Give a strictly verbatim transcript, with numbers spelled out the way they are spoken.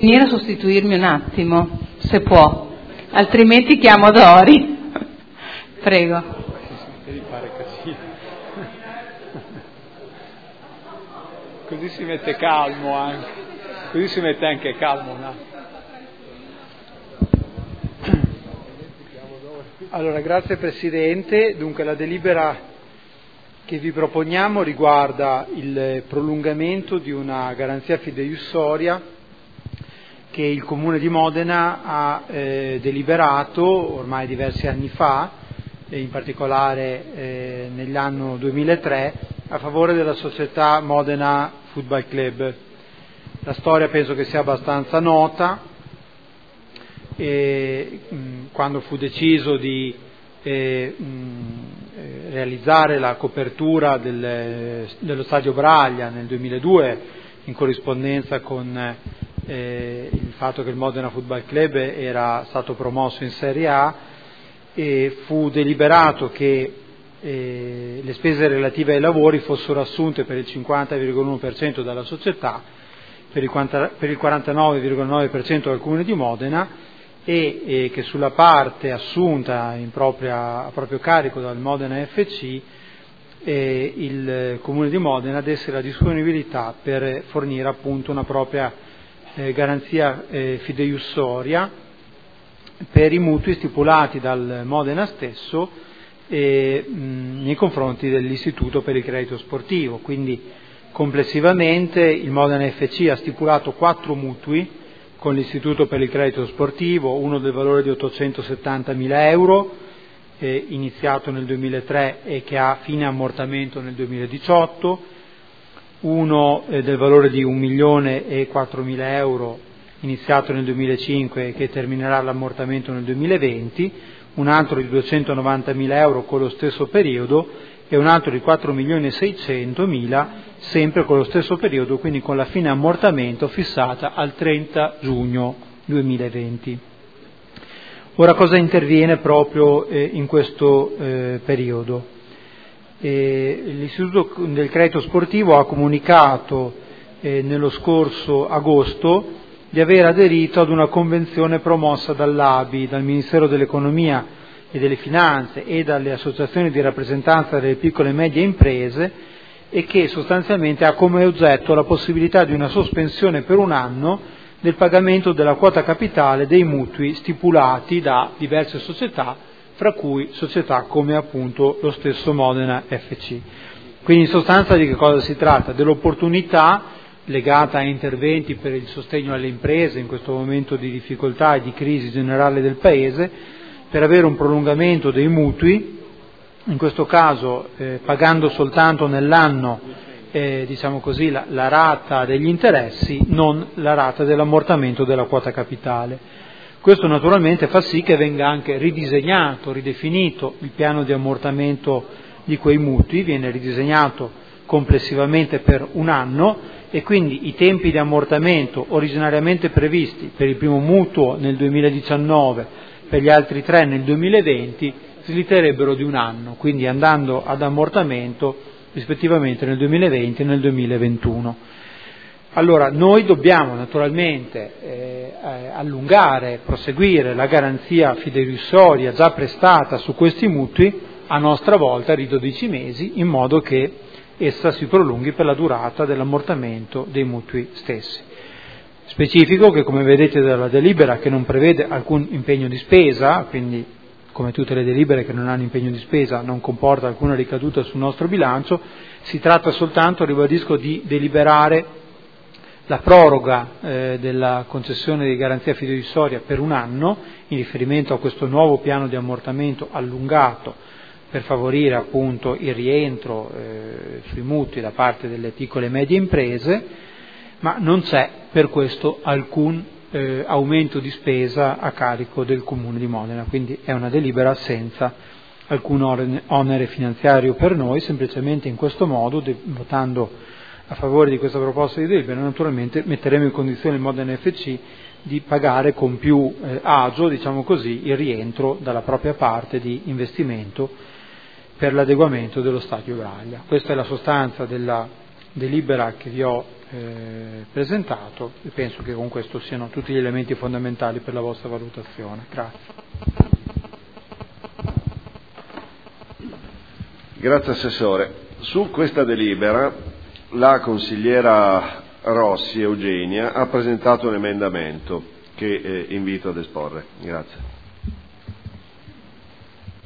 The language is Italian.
Venire a sostituirmi un attimo, se può, altrimenti chiamo Dori. Prego. Devi fare casino. Così si mette calmo anche, così si mette anche calmo un attimo. Allora, grazie Presidente. Dunque la delibera che vi proponiamo riguarda il prolungamento di una garanzia fideiussoria che il Comune di Modena ha eh, deliberato ormai diversi anni fa, e in particolare eh, nell'anno duemilatré, a favore della società Modena Football Club. La storia penso che sia abbastanza nota. E, mh, quando fu deciso di eh, mh, realizzare la copertura del, dello Stadio Braglia nel duemiladue, in corrispondenza con eh, il fatto che il Modena Football Club era stato promosso in Serie A, e fu deliberato che eh, le spese relative ai lavori fossero assunte per il cinquanta virgola uno per cento dalla società, per il, per il quarantanove virgola nove per cento dal Comune di Modena, e, e che sulla parte assunta in propria, a proprio carico dal Modena F C eh, il Comune di Modena desse la disponibilità per fornire appunto una propria eh, garanzia eh, fideiussoria per i mutui stipulati dal Modena stesso eh, mh, nei confronti dell'Istituto per il Credito Sportivo. Quindi complessivamente il Modena F C ha stipulato quattro mutui con l'Istituto per il Credito Sportivo, uno del valore di ottocentosettantamila euro, eh, iniziato nel duemilatré e che ha fine ammortamento nel duemiladiciotto, uno eh, del valore di un milione e quattromila euro, iniziato nel duemilacinque e che terminerà l'ammortamento nel duemilaventi, un altro di duecentonovantamila euro con lo stesso periodo e un altro di quattro milioni e seicentomila sempre con lo stesso periodo, quindi con la fine ammortamento fissata al trenta giugno duemilaventi. Ora, cosa interviene proprio eh, in questo eh, periodo? Eh, L'Istituto del Credito Sportivo ha comunicato eh, nello scorso agosto di aver aderito ad una convenzione promossa dall'A B I, dal Ministero dell'Economia e delle Finanze e dalle associazioni di rappresentanza delle piccole e medie imprese, e che sostanzialmente ha come oggetto la possibilità di una sospensione per un anno del pagamento della quota capitale dei mutui stipulati da diverse società, fra cui società come appunto lo stesso Modena F C. Quindi in sostanza di che cosa si tratta? Dell'opportunità legata a interventi per il sostegno alle imprese in questo momento di difficoltà e di crisi generale del Paese, per avere un prolungamento dei mutui, in questo caso eh, pagando soltanto nell'anno eh, diciamo così, la, la rata degli interessi, non la rata dell'ammortamento della quota capitale. Questo naturalmente fa sì che venga anche ridisegnato, ridefinito il piano di ammortamento di quei mutui, viene ridisegnato complessivamente per un anno, e quindi i tempi di ammortamento originariamente previsti per il primo mutuo nel duemiladiciannove, per gli altri tre nel duemilaventi, slitterebbero di un anno, quindi andando ad ammortamento rispettivamente nel duemilaventi e nel duemilaventuno. Allora, noi dobbiamo naturalmente eh, allungare, proseguire la garanzia fideiussoria già prestata su questi mutui, a nostra volta di dodici mesi, in modo che essa si prolunghi per la durata dell'ammortamento dei mutui stessi. Specifico che, come vedete dalla delibera, che non prevede alcun impegno di spesa, quindi come tutte le delibere che non hanno impegno di spesa non comporta alcuna ricaduta sul nostro bilancio, si tratta soltanto, ribadisco, di deliberare la proroga eh, della concessione di garanzia fideiussoria per un anno, in riferimento a questo nuovo piano di ammortamento allungato, per favorire appunto il rientro eh, sui mutui da parte delle piccole e medie imprese, ma non c'è per questo alcun eh, aumento di spesa a carico del Comune di Modena, quindi è una delibera senza alcun onere finanziario per noi, semplicemente in questo modo, de- votando a favore di questa proposta di delibera, naturalmente metteremo in condizione il Modena F C di pagare con più eh, agio, diciamo così, il rientro dalla propria parte di investimento per l'adeguamento dello Stadio Braglia. Questa è la sostanza della delibera che vi ho eh, presentato e penso che con questo siano tutti gli elementi fondamentali per la vostra valutazione. Grazie. Grazie Assessore. Su questa delibera la consigliera Rossi Eugenia ha presentato un emendamento che eh, invito ad esporre. Grazie.